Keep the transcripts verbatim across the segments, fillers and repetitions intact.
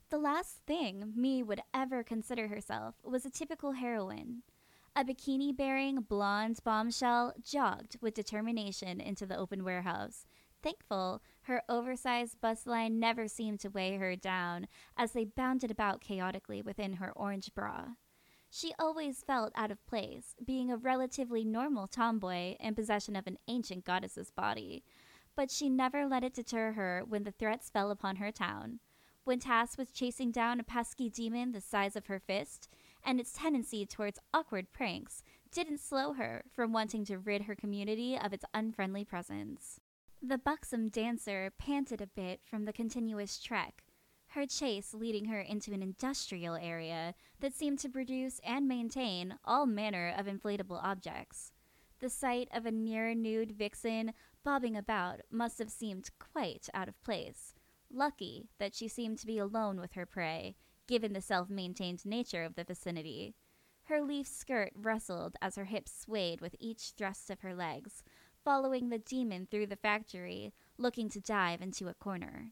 The last thing Me would ever consider herself was a typical heroine. A bikini bearing blonde bombshell jogged with determination into the open warehouse. Thankful, her oversized bustline never seemed to weigh her down as they bounded about chaotically within her orange bra. She always felt out of place, being a relatively normal tomboy in possession of an ancient goddess's body. But she never let it deter her when the threats fell upon her town. When tasked with chasing down a pesky demon the size of her fist, and its tendency towards awkward pranks didn't slow her from wanting to rid her community of its unfriendly presence. The buxom dancer panted a bit from the continuous trek, her chase leading her into an industrial area that seemed to produce and maintain all manner of inflatable objects. The sight of a near-nude vixen bobbing about must have seemed quite out of place. Lucky that she seemed to be alone with her prey, given the self-maintained nature of the vicinity. Her leaf skirt rustled as her hips swayed with each thrust of her legs, following the demon through the factory, looking to dive into a corner.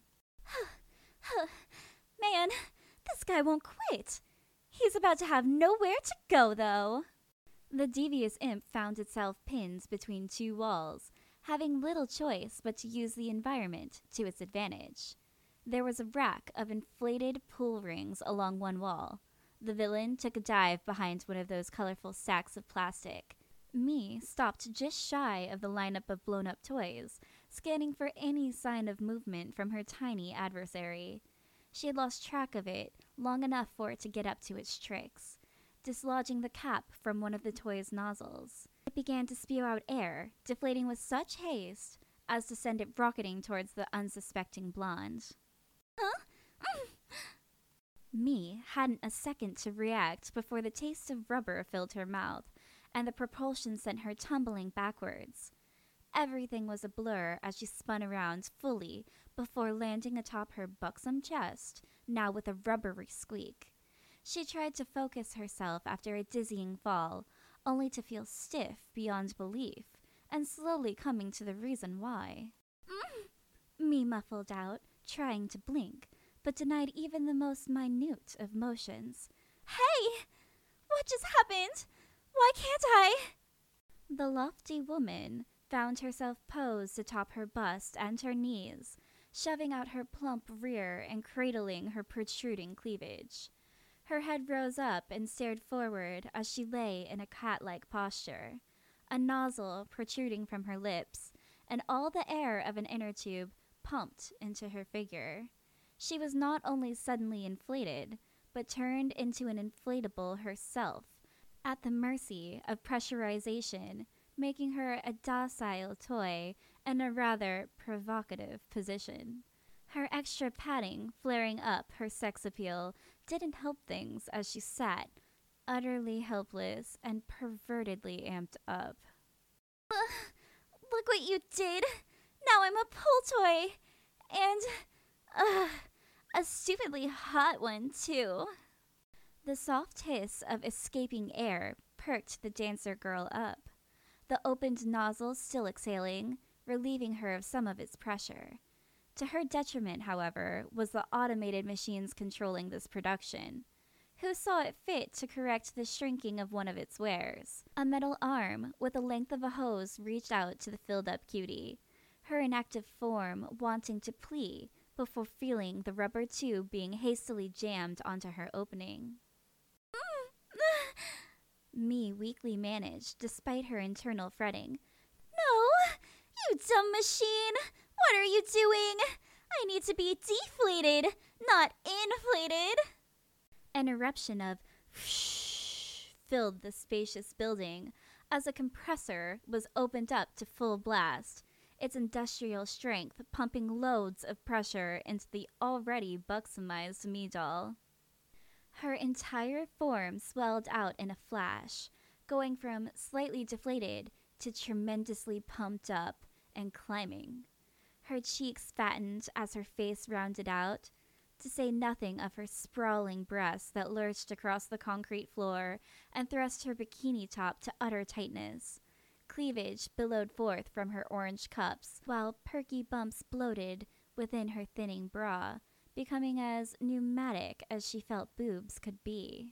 Man, this guy won't quit. He's about to have nowhere to go, though. The devious imp found itself pinned between two walls, having little choice but to use the environment to its advantage. There was a rack of inflated pool rings along one wall. The villain took a dive behind one of those colorful sacks of plastic. Me stopped just shy of the lineup of blown-up toys, scanning for any sign of movement from her tiny adversary. She had lost track of it long enough for it to get up to its tricks, dislodging the cap from one of the toy's nozzles. It began to spew out air, deflating with such haste as to send it rocketing towards the unsuspecting blonde. Huh? Mm. Me hadn't a second to react before the taste of rubber filled her mouth, and the propulsion sent her tumbling backwards. Everything was a blur as she spun around fully before landing atop her buxom chest, now with a rubbery squeak. She tried to focus herself after a dizzying fall, only to feel stiff beyond belief, and slowly coming to the reason why. Mm. Me muffled out, trying to blink, but denied even the most minute of motions. Hey! What just happened? Why can't I? The lofty woman found herself posed atop her bust and her knees, shoving out her plump rear and cradling her protruding cleavage. Her head rose up and stared forward as she lay in a cat-like posture, a nozzle protruding from her lips, and all the air of an inner tube pumped into her figure. She was not only suddenly inflated, but turned into an inflatable herself, at the mercy of pressurization, making her a docile toy in a rather provocative position. Her extra padding flaring up her sex appeal didn't help things as she sat, utterly helpless and pervertedly amped up. Uh, look what you did! Now I'm a pull toy! And, uh, a stupidly hot one, too. The soft hiss of escaping air perked the dancer girl up, the opened nozzle still exhaling, relieving her of some of its pressure. To her detriment, however, was the automated machines controlling this production, who saw it fit to correct the shrinking of one of its wares. A metal arm with the length of a hose reached out to the filled-up cutie, her inactive form wanting to plea before feeling the rubber tube being hastily jammed onto her opening. Me weakly managed, despite her internal fretting. No! You dumb machine! What are you doing? I need to be deflated, not inflated! An eruption of whoosh filled the spacious building as a compressor was opened up to full blast, its industrial strength pumping loads of pressure into the already buxomized Me doll. Her entire form swelled out in a flash, going from slightly deflated to tremendously pumped up and climbing. Her cheeks fattened as her face rounded out, to say nothing of her sprawling breasts that lurched across the concrete floor and thrust her bikini top to utter tightness. Cleavage billowed forth from her orange cups, while perky bumps bloated within her thinning bra, becoming as pneumatic as she felt boobs could be.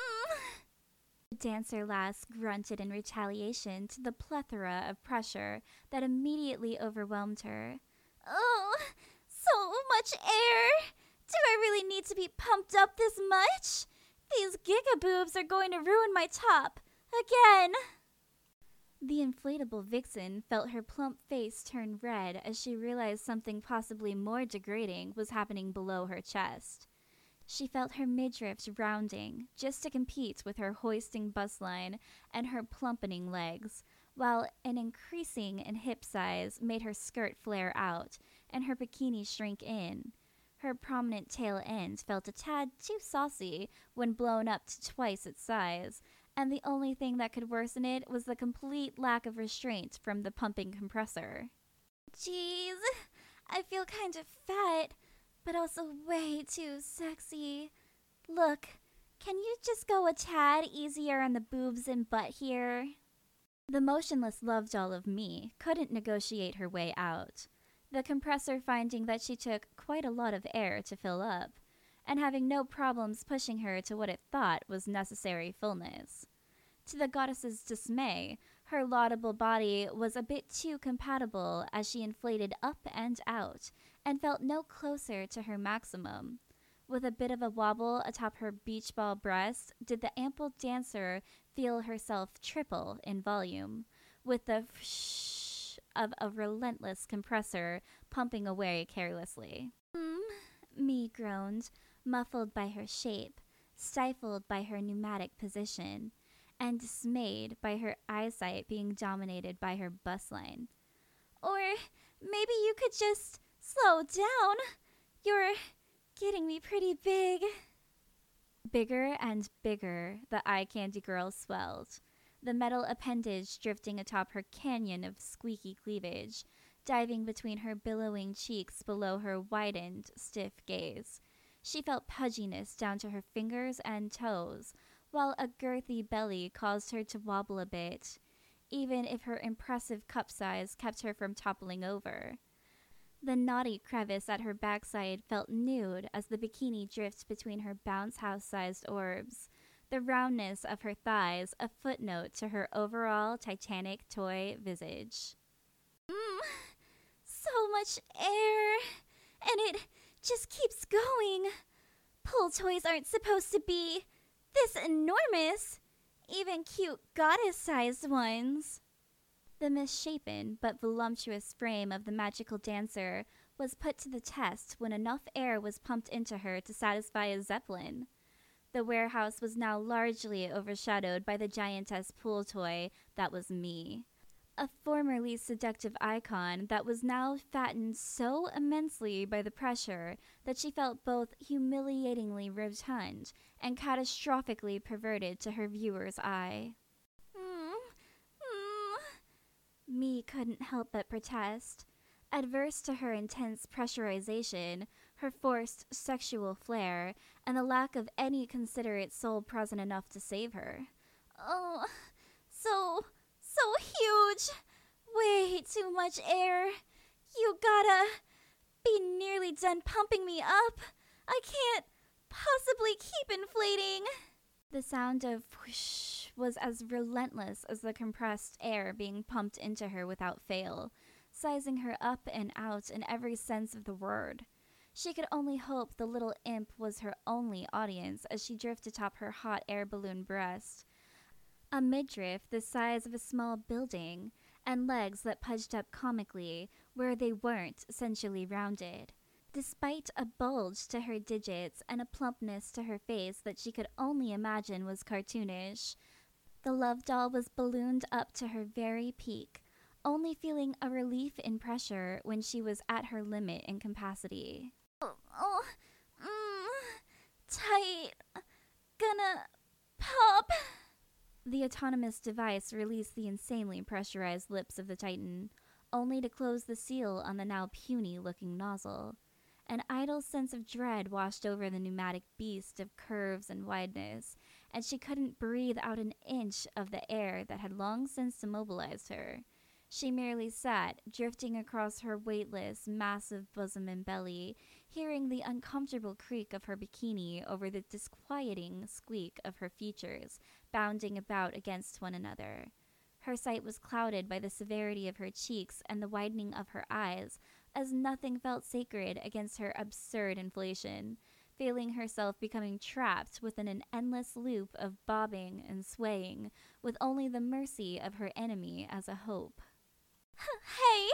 The dancer lass grunted in retaliation to the plethora of pressure that immediately overwhelmed her. Oh, so much air! Do I really need to be pumped up this much? These gigaboobs are going to ruin my top. Again! The inflatable vixen felt her plump face turn red as she realized something possibly more degrading was happening below her chest. She felt her midriff rounding, just to compete with her hoisting bustline and her plumpeting legs, while an increasing in hip size made her skirt flare out and her bikini shrink in. Her prominent tail end felt a tad too saucy when blown up to twice its size, and the only thing that could worsen it was the complete lack of restraint from the pumping compressor. Jeez, I feel kind of fat, but also way too sexy. Look, can you just go a tad easier on the boobs and butt here? The motionless love doll of me couldn't negotiate her way out, the compressor finding that she took quite a lot of air to fill up, and having no problems pushing her to what it thought was necessary fullness. To the goddess's dismay, her laudable body was a bit too compatible as she inflated up and out, and felt no closer to her maximum. With a bit of a wobble atop her beach ball breast, did the ample dancer feel herself triple in volume, with the whoosh of a relentless compressor pumping away carelessly. Mm, me groaned, muffled by her shape, stifled by her pneumatic position, and dismayed by her eyesight being dominated by her bustline. Or maybe you could just slow down. You're getting me pretty big. Bigger and bigger, the eye candy girl swelled, the metal appendage drifting atop her canyon of squeaky cleavage, diving between her billowing cheeks below her widened, stiff gaze. She felt pudginess down to her fingers and toes, while a girthy belly caused her to wobble a bit, even if her impressive cup size kept her from toppling over. The naughty crevice at her backside felt nude as the bikini drifted between her bounce house-sized orbs, the roundness of her thighs a footnote to her overall Titanic toy visage. Mmm, so much air, and it just keeps going. Pull toys aren't supposed to be this enormous, even cute goddess-sized ones. The misshapen but voluptuous frame of the magical dancer was put to the test when enough air was pumped into her to satisfy a zeppelin. The warehouse was now largely overshadowed by the giantess pool toy that was me, a formerly seductive icon that was now fattened so immensely by the pressure that she felt both humiliatingly rotund and catastrophically perverted to her viewer's eye. Me couldn't help but protest. Adverse to her intense pressurization, her forced sexual flair, and the lack of any considerate soul present enough to save her. Oh, so, so huge! Way too much air. You gotta be nearly done pumping me up. I can't possibly keep inflating. The sound of whoosh was as relentless as the compressed air being pumped into her without fail, sizing her up and out in every sense of the word. She could only hope the little imp was her only audience as she drifted atop her hot air balloon breast. A midriff the size of a small building, and legs that pudged up comically where they weren't sensually rounded. Despite a bulge to her digits and a plumpness to her face that she could only imagine was cartoonish, the love doll was ballooned up to her very peak, only feeling a relief in pressure when she was at her limit in capacity. Oh, oh mm, tight. Gonna pop. The autonomous device released the insanely pressurized lips of the Titan, only to close the seal on the now puny-looking nozzle. An idle sense of dread washed over the pneumatic beast of curves and wideness, and she couldn't breathe out an inch of the air that had long since immobilized her. She merely sat, drifting across her weightless, massive bosom and belly, hearing the uncomfortable creak of her bikini over the disquieting squeak of her features bounding about against one another. Her sight was clouded by the severity of her cheeks and the widening of her eyes, as nothing felt sacred against her absurd inflation, feeling herself becoming trapped within an endless loop of bobbing and swaying, with only the mercy of her enemy as a hope. Hey!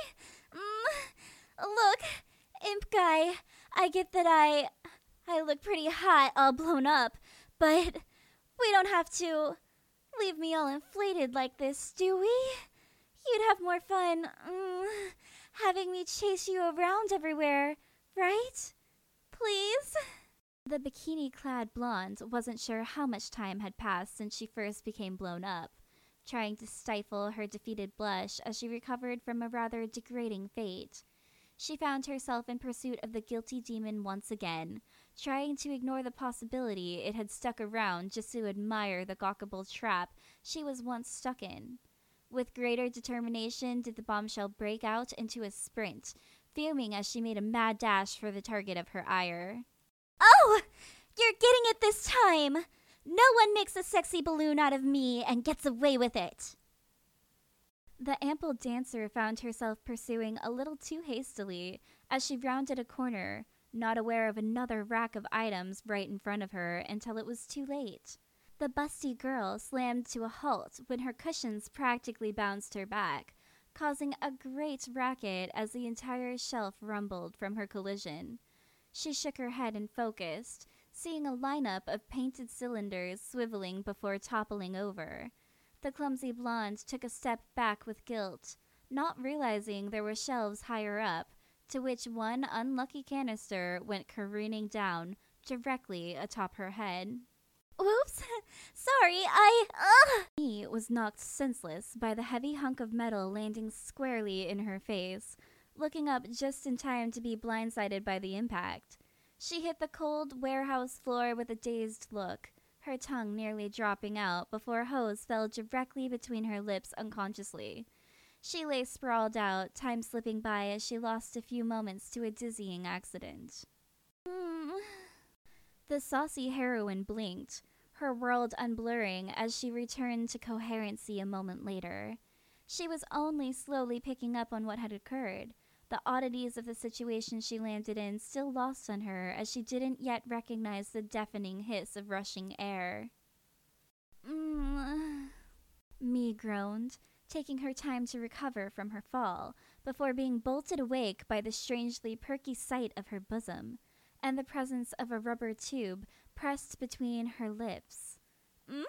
Mm, look, imp guy, I get that I... I look pretty hot all blown up, but we don't have to leave me all inflated like this, do we? You'd have more fun, mm, having me chase you around everywhere, right? Please? The bikini-clad blonde wasn't sure how much time had passed since she first became blown up, trying to stifle her defeated blush as she recovered from a rather degrading fate. She found herself in pursuit of the guilty demon once again, trying to ignore the possibility it had stuck around just to admire the gawkable trap she was once stuck in. With greater determination did the bombshell break out into a sprint, fuming as she made a mad dash for the target of her ire. Oh! You're getting it this time! No one makes a sexy balloon out of me and gets away with it! The ample dancer found herself pursuing a little too hastily as she rounded a corner, not aware of another rack of items right in front of her until it was too late. The busty girl slammed to a halt when her cushions practically bounced her back, causing a great racket as the entire shelf rumbled from her collision. She shook her head and focused, seeing a lineup of painted cylinders swiveling before toppling over. The clumsy blonde took a step back with guilt, not realizing there were shelves higher up, to which one unlucky canister went careening down, directly atop her head. Oops, sorry, I, ugh! He was knocked senseless by the heavy hunk of metal landing squarely in her face, looking up just in time to be blindsided by the impact. She hit the cold warehouse floor with a dazed look, her tongue nearly dropping out before a hose fell directly between her lips unconsciously. She lay sprawled out, time slipping by as she lost a few moments to a dizzying accident. Mm. The saucy heroine blinked, her world unblurring as she returned to coherency a moment later. She was only slowly picking up on what had occurred, the oddities of the situation she landed in still lost on her as she didn't yet recognize the deafening hiss of rushing air. Mm. Mie groaned, taking her time to recover from her fall, before being bolted awake by the strangely perky sight of her bosom, and the presence of a rubber tube pressed between her lips. Mm?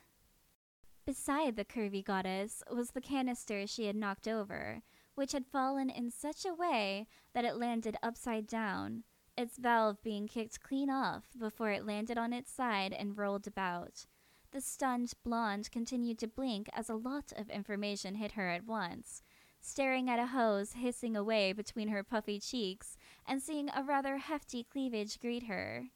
Beside the curvy goddess was the canister she had knocked over, which had fallen in such a way that it landed upside down, its valve being kicked clean off before it landed on its side and rolled about. The stunned blonde continued to blink as a lot of information hit her at once, staring at a hose hissing away between her puffy cheeks and seeing a rather hefty cleavage greet her.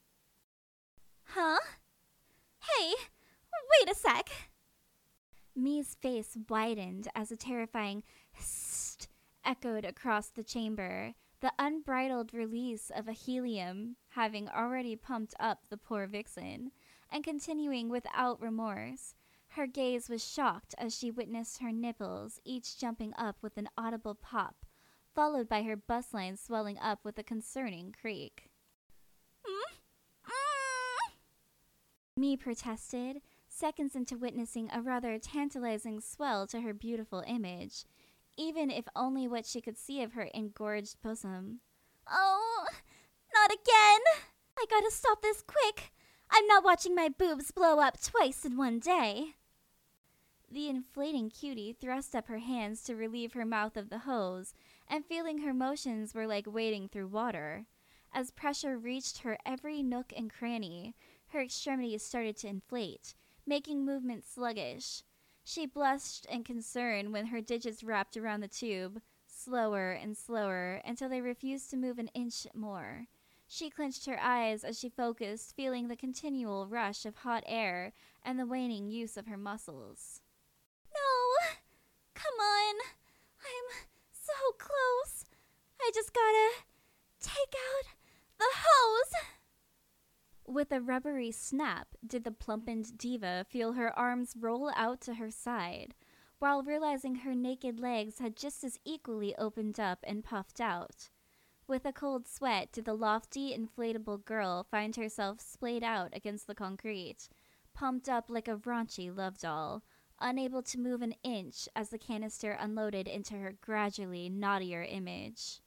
Huh? Hey, wait a sec! Mie's face widened as a terrifying "hssst" echoed across the chamber, the unbridled release of a helium having already pumped up the poor vixen, and continuing without remorse. Her gaze was shocked as she witnessed her nipples each jumping up with an audible pop, followed by her bust line swelling up with a concerning creak. Mm? Mm? Mie protested, seconds into witnessing a rather tantalizing swell to her beautiful image, even if only what she could see of her engorged bosom. Oh, not again! I gotta stop this quick! I'm not watching my boobs blow up twice in one day! The inflating cutie thrust up her hands to relieve her mouth of the hose, and feeling her motions were like wading through water. As pressure reached her every nook and cranny, her extremities started to inflate, making movement sluggish. She blushed in concern when her digits wrapped around the tube, slower and slower, until they refused to move an inch more. She clenched her eyes as she focused, feeling the continual rush of hot air and the waning use of her muscles. No! Come on! I'm so close! I just gotta take out the hose! With a rubbery snap, did the plumpened diva feel her arms roll out to her side, while realizing her naked legs had just as equally opened up and puffed out. With a cold sweat did the lofty, inflatable girl find herself splayed out against the concrete, pumped up like a raunchy love doll, unable to move an inch as the canister unloaded into her gradually naughtier image.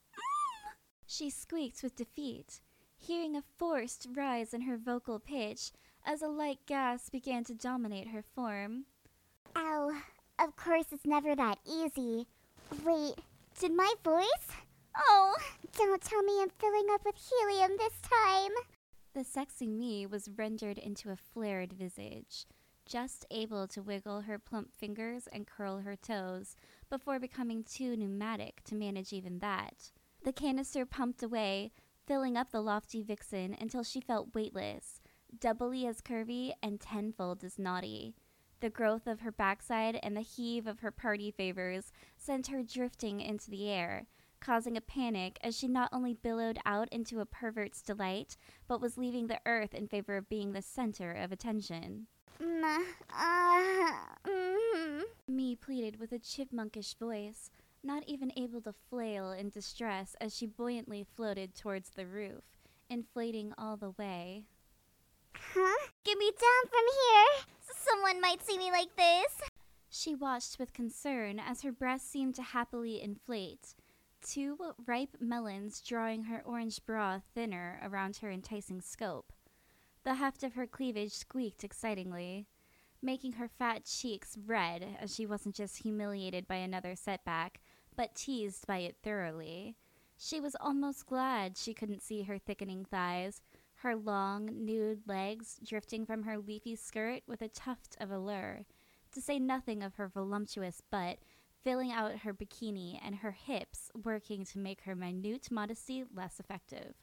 She squeaked with defeat, hearing a forced rise in her vocal pitch as a light gas began to dominate her form. Ow, of course it's never that easy. Wait, did my voice? Oh, don't tell me I'm filling up with helium this time. The sexy me was rendered into a flared visage, just able to wiggle her plump fingers and curl her toes before becoming too pneumatic to manage even that. The canister pumped away, filling up the lofty vixen until she felt weightless, doubly as curvy and tenfold as naughty. The growth of her backside and the heave of her party favors sent her drifting into the air, causing a panic as she not only billowed out into a pervert's delight, but was leaving the earth in favor of being the center of attention. Mm, uh, mm. Me pleaded with a chipmunkish voice, not even able to flail in distress as she buoyantly floated towards the roof, inflating all the way. Huh? Get me down from here! Someone might see me like this! She watched with concern as her breasts seemed to happily inflate, two ripe melons drawing her orange bra thinner around her enticing scope. The heft of her cleavage squeaked excitingly, making her fat cheeks red as she wasn't just humiliated by another setback, but teased by it thoroughly. She was almost glad she couldn't see her thickening thighs, her long, nude legs drifting from her leafy skirt with a tuft of allure, to say nothing of her voluptuous butt filling out her bikini and her hips working to make her minute modesty less effective.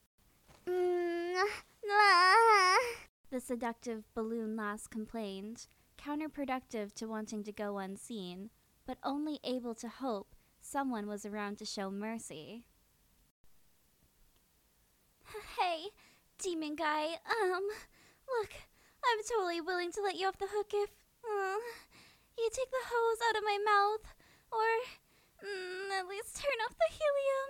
Mm, ah. The seductive balloon lass complained, counterproductive to wanting to go unseen, but only able to hope someone was around to show mercy. Hey, demon guy, um, look, I'm totally willing to let you off the hook if, uh, you take the hose out of my mouth, or mm, at least turn off the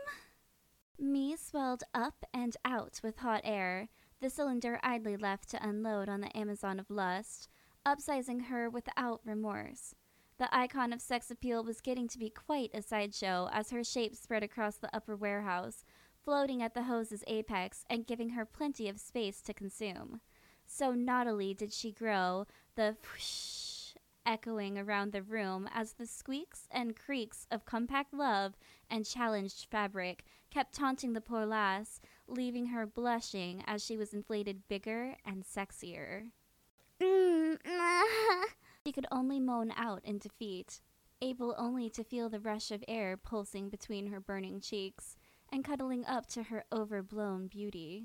helium. Me swelled up and out with hot air, the cylinder idly left to unload on the Amazon of lust, upsizing her without remorse. The icon of sex appeal was getting to be quite a sideshow as her shape spread across the upper warehouse, floating at the hose's apex and giving her plenty of space to consume. So naughtily did she grow, the whoosh echoing around the room as the squeaks and creaks of compact love and challenged fabric kept taunting the poor lass, leaving her blushing as she was inflated bigger and sexier. Mm, ah. She could only moan out in defeat, able only to feel the rush of air pulsing between her burning cheeks and cuddling up to her overblown beauty.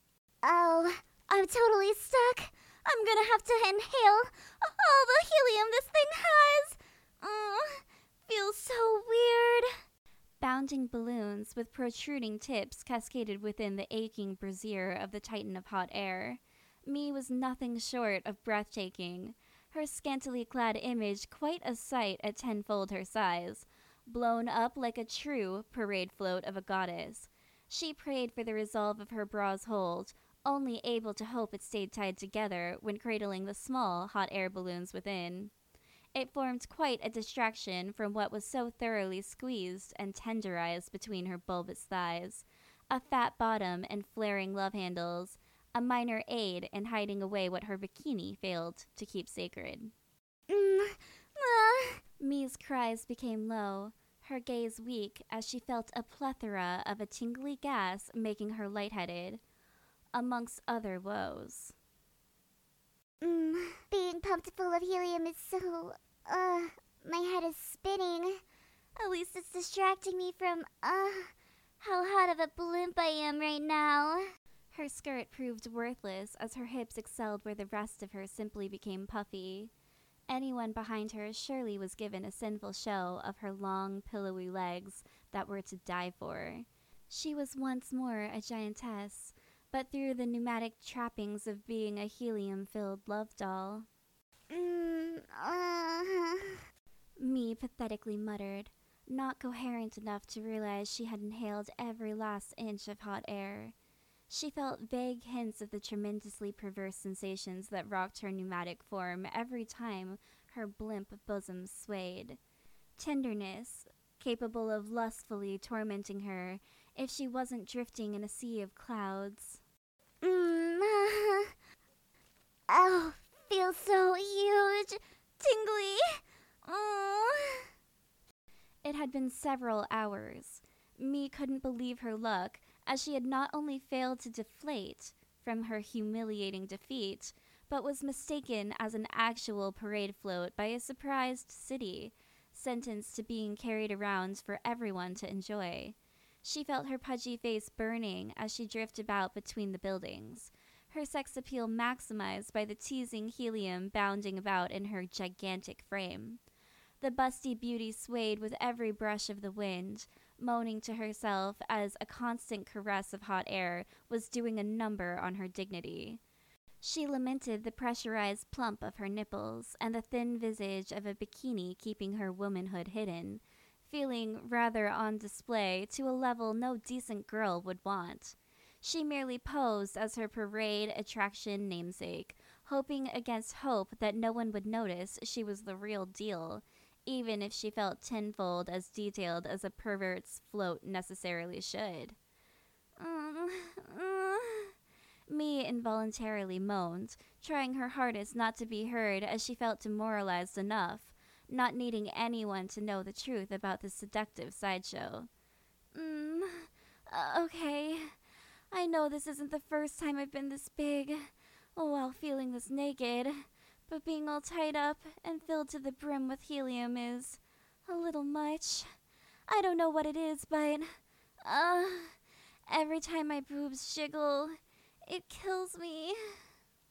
Oh, I'm totally stuck. I'm gonna have to inhale all the helium this thing has. Mm, feels so weird. Bounding balloons with protruding tips cascaded within the aching brassiere of the titan of hot air. Me was nothing short of breathtaking, her scantily clad image quite a sight at tenfold her size, blown up like a true parade float of a goddess. She prayed for the resolve of her bra's hold, only able to hope it stayed tied together when cradling the small hot air balloons within. It formed quite a distraction from what was so thoroughly squeezed and tenderized between her bulbous thighs, a fat bottom and flaring love handles, a minor aid in hiding away what her bikini failed to keep sacred. Mm, ah. Me's cries became low, her gaze weak as she felt a plethora of a tingly gas making her lightheaded, amongst other woes. Mm, being pumped full of helium is so, uh, my head is spinning. At least it's distracting me from, uh, how hot of a blimp I am right now. Her skirt proved worthless as her hips excelled where the rest of her simply became puffy. Anyone behind her surely was given a sinful show of her long, pillowy legs that were to die for. She was once more a giantess, but through the pneumatic trappings of being a helium-filled love doll. Mm, uh... Mie pathetically muttered, not coherent enough to realize she had inhaled every last inch of hot air. She felt vague hints of the tremendously perverse sensations that rocked her pneumatic form every time her blimp bosom swayed. Tenderness, capable of lustfully tormenting her if she wasn't drifting in a sea of clouds. Mm, uh... Oh, feels so huge, tingly. Oh. It had been several hours. Mie couldn't believe her luck, as she had not only failed to deflate from her humiliating defeat, but was mistaken as an actual parade float by a surprised city, sentenced to being carried around for everyone to enjoy. She felt her pudgy face burning as she drifted about between the buildings, her sex appeal maximized by the teasing helium bounding about in her gigantic frame. The busty beauty swayed with every brush of the wind, moaning to herself as a constant caress of hot air was doing a number on her dignity. She lamented the pressurized plump of her nipples and the thin visage of a bikini keeping her womanhood hidden, feeling rather on display to a level no decent girl would want. She merely posed as her parade attraction namesake, hoping against hope that no one would notice she was the real deal, even if she felt tenfold as detailed as a pervert's float necessarily should. Mm, mm. Mie involuntarily moaned, trying her hardest not to be heard as she felt demoralized enough, not needing anyone to know the truth about this seductive sideshow. Mm, uh, okay. I know this isn't the first time I've been this big, while feeling this naked, but being all tied up and filled to the brim with helium is a little much. I don't know what it is, but, uh, every time my boobs jiggle, it kills me.